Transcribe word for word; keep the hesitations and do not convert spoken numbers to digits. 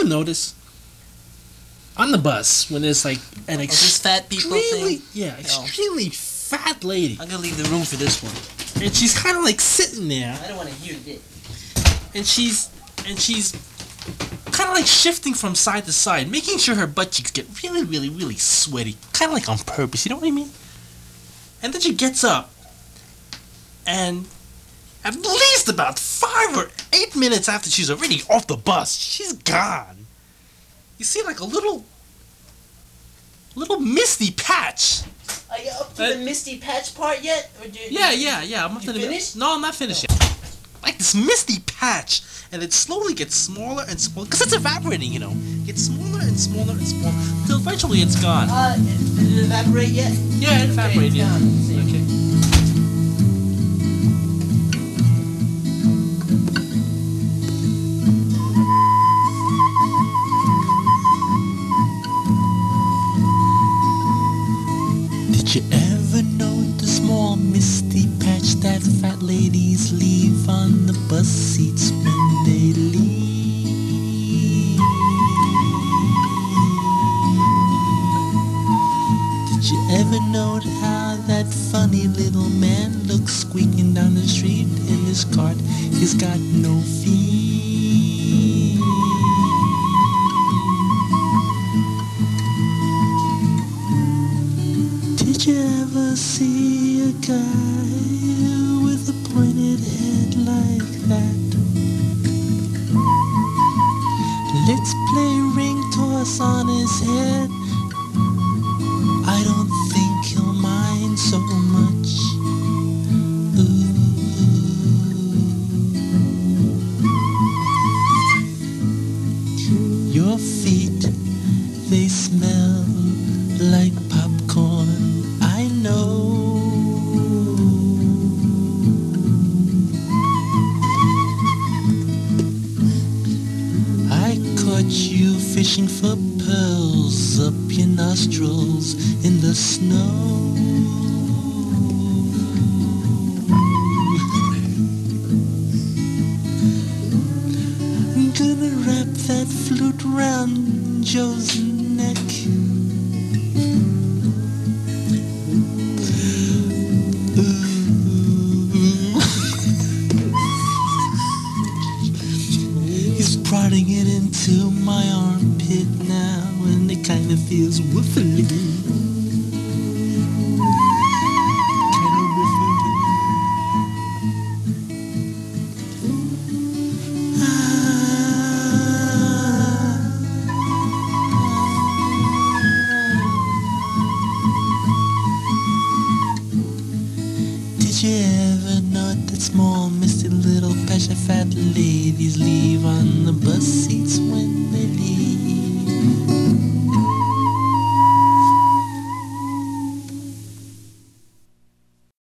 ever notice on the bus when there's like an Oh, this fat people extremely, thing? yeah, extremely fat lady, I'm gonna leave the room for this one. and she's kind of like sitting there, I don't want to hear this. and she's and she's kind of like shifting from side to side, making sure her butt cheeks get really, really, really sweaty, kind of like on purpose. You know what I mean? And then she gets up, and at least about five or eight minutes after she's already off the bus, she's gone. You see, like a little, little misty patch. Are you up to Uh, the Misty Patch part yet? Or do, Yeah, yeah, yeah. I'm up You to the finished? No, I'm not finished yet. Like this misty patch, and it slowly gets smaller and smaller because it's evaporating. You know, gets smaller and smaller and smaller till eventually it's gone. Uh, did it evaporate yet? Yeah, it evaporated. Yeah. Down. See. Okay. Did you ever note the small misty patch that fat ladies leave on the bus seats when they leave? Did you ever note how that funny little man looks squeaking down the street in his cart? He's got no feet. Did you ever see a guy with a pointed head like that? Let's play ring toss on his head. I don't think he'll mind so much. Ooh. Your feet, they smell like popcorn. I know. I caught you fishing for pearls up your nostrils in the snow. I'm gonna wrap that flute round Joe's neck. He's prodding it into my armpit now, and it kind of feels woofily. Kind of woofily. Did you ever note that small, misty little patch of fat lady